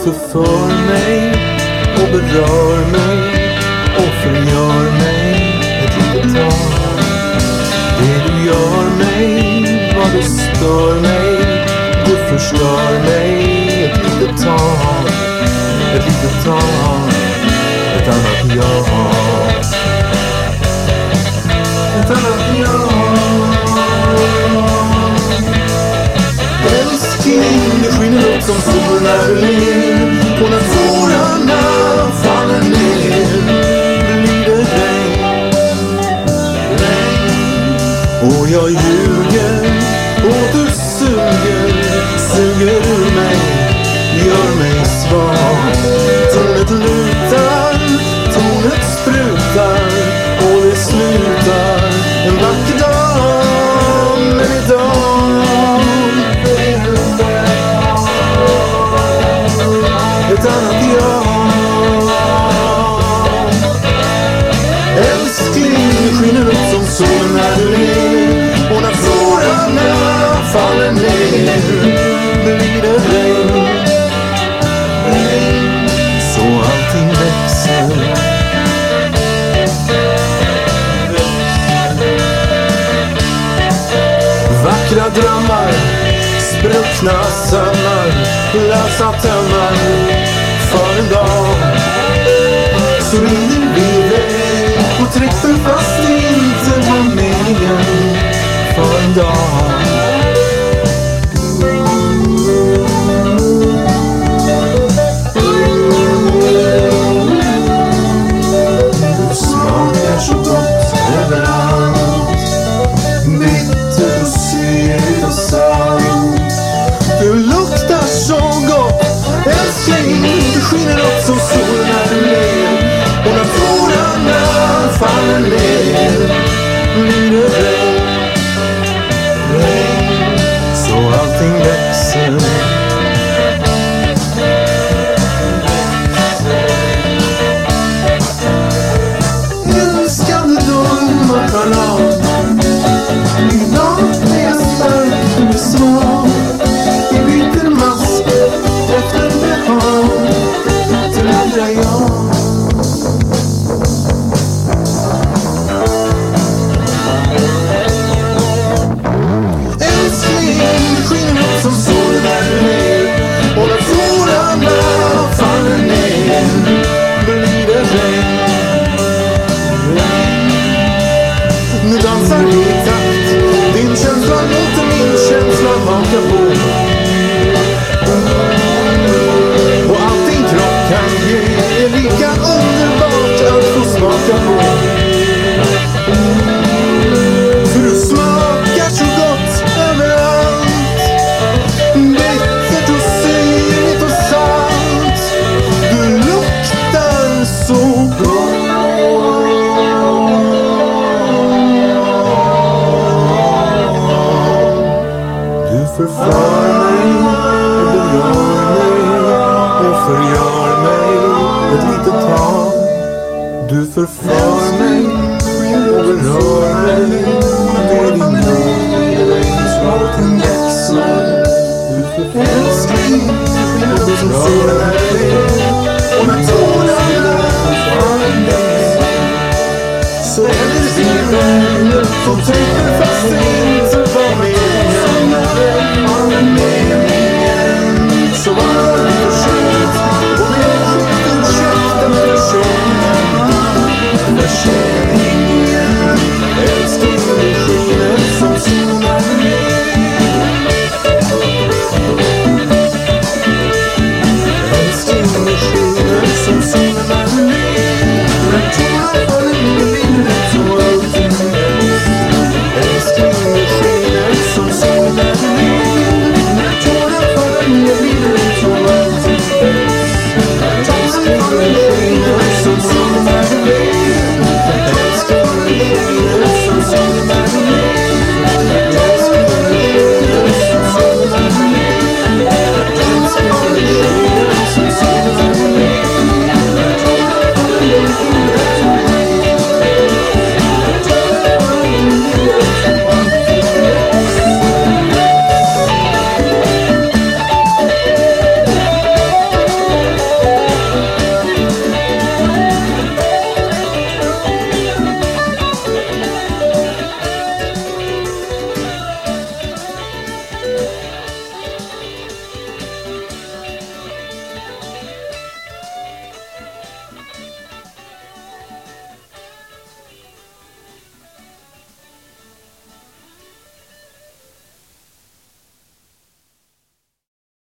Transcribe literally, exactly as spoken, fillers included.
förför mig och berör mig och förgör mig ett litet tag. Det du gör mig, vad det stör mig, du förstör mig ett litet tag, ett litet tag, ett annat jag, ett annat jag. Älskling, det skiner upp som sol när du ler, och när tårarna faller ner blir det regn, regn. Och jag ljuger och du suger, suger ur mig, gör mig svag. Tornet lutar, tornet sprutar, och det slutar en vacker dag. Men idag ett annat jag. Älskling, skiner upp som solen när du ler, och när tårarna faller ner blir det regn, regn. Så allting växer, vackra drömmar, spruckna sömmar, lösa tömmar för en dag. Så rinner vi iväg och träffar fast det inte var meningen för en dag. Du smakar så gott överallt, bitter och syrligt och salt. Du luktar så gott, älskling, du skiner upp som solen när du ler, och när tårarna faller ner blir det regn, regn. Så allting växer, älskande dumma karat. Idag är jag stark, du är svag. Vi byter mask efter behag till andra jag. Älskling, du skiner upp som sol när du ler, och när tårarna faller ner blir det regn, regn. Nu dansar vi i takt, din känsla låter min känsla haka på, och allting kropp kan ge är lika underbart att få smaka på. För du smakar så gott överallt, bittert och syrligt och salt. Du luktar så gott. Du förför mig och berör mig och förgör mig ett litet tag. Du förför mig och berör mig med din blod, så allting växer. Du förför mig och berör mig, och när tårarna faller ner så älskar du, så tänk